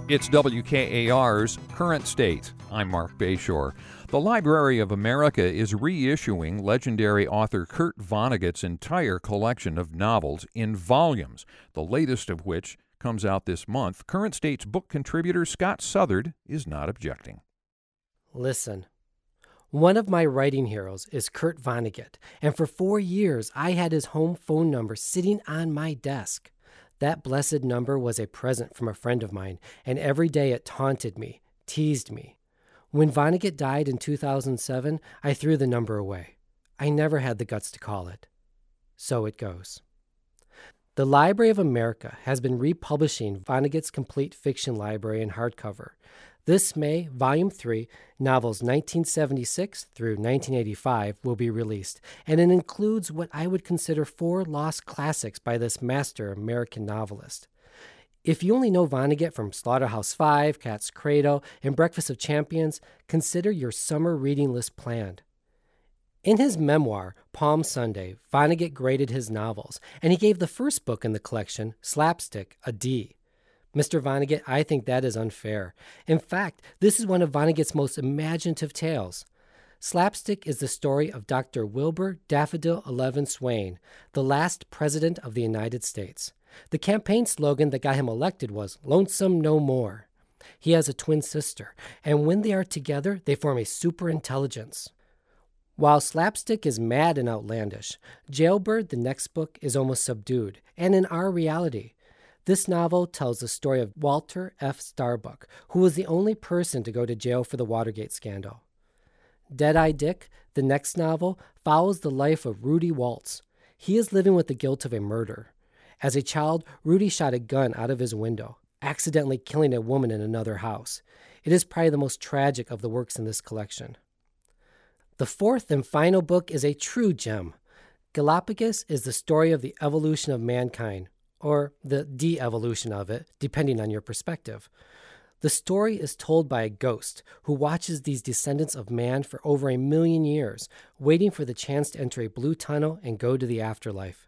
It's WKAR's Current State. I'm Mark Bayshore. The Library of America is reissuing legendary author Kurt Vonnegut's entire collection of novels in volumes, the latest of which comes out this month. Current State's book contributor Scott Southard is not objecting. Listen, one of my writing heroes is Kurt Vonnegut, and for 4 years I had his home phone number sitting on my desk. That blessed number was a present from a friend of mine, and every day it taunted me, teased me. When Vonnegut died in 2007, I threw the number away. I never had the guts to call it. So it goes. The Library of America has been republishing Vonnegut's complete fiction library in hardcover. This May, Volume 3, novels 1976 through 1985, will be released, and it includes what I would consider 4 lost classics by this master American novelist. If you only know Vonnegut from Slaughterhouse-Five, Cat's Cradle, and Breakfast of Champions, consider your summer reading list planned. In his memoir, Palm Sunday, Vonnegut graded his novels, and he gave the first book in the collection, Slapstick, a D. Mr. Vonnegut, I think that is unfair. In fact, this is one of Vonnegut's most imaginative tales. Slapstick is the story of Dr. Wilbur Daffodil 11 Swain, the last president of the United States. The campaign slogan that got him elected was "Lonesome No More." He has a twin sister, and when they are together, they form a superintelligence. While Slapstick is mad and outlandish, Jailbird, the next book, is almost subdued, and in our reality. This novel tells the story of Walter F. Starbuck, who was the only person to go to jail for the Watergate scandal. Dead-Eye Dick, the next novel, follows the life of Rudy Waltz. He is living with the guilt of a murder. As a child, Rudy shot a gun out of his window, accidentally killing a woman in another house. It is probably the most tragic of the works in this collection. The fourth and final book is a true gem. Galapagos is the story of the evolution of mankind, or the de-evolution of it, depending on your perspective. The story is told by a ghost who watches these descendants of man for over 1 million years, waiting for the chance to enter a blue tunnel and go to the afterlife.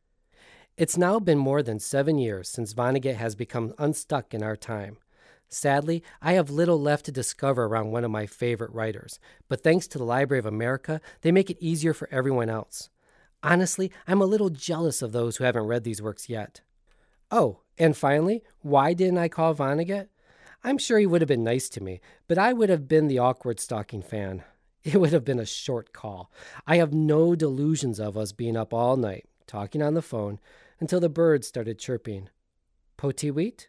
It's now been more than 7 years since Vonnegut has become unstuck in our time. Sadly, I have little left to discover around one of my favorite writers, but thanks to the Library of America, they make it easier for everyone else. Honestly, I'm a little jealous of those who haven't read these works yet. Oh, and finally, why didn't I call Vonnegut? I'm sure he would have been nice to me, but I would have been the awkward stalking fan. It would have been a short call. I have no delusions of us being up all night, talking on the phone, until the birds started chirping. Poti wheat?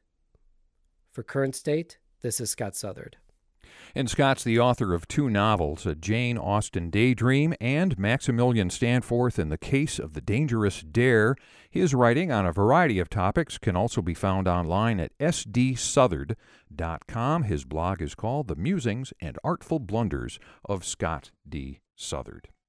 For Current State, this is Scott Southard. And Scott's the author of 2 novels, A Jane Austen Daydream and Maximilian Stanforth in the Case of the Dangerous Dare. His writing on a variety of topics can also be found online at sdsouthard.com. His blog is called The Musings and Artful Blunders of Scott D. Southard.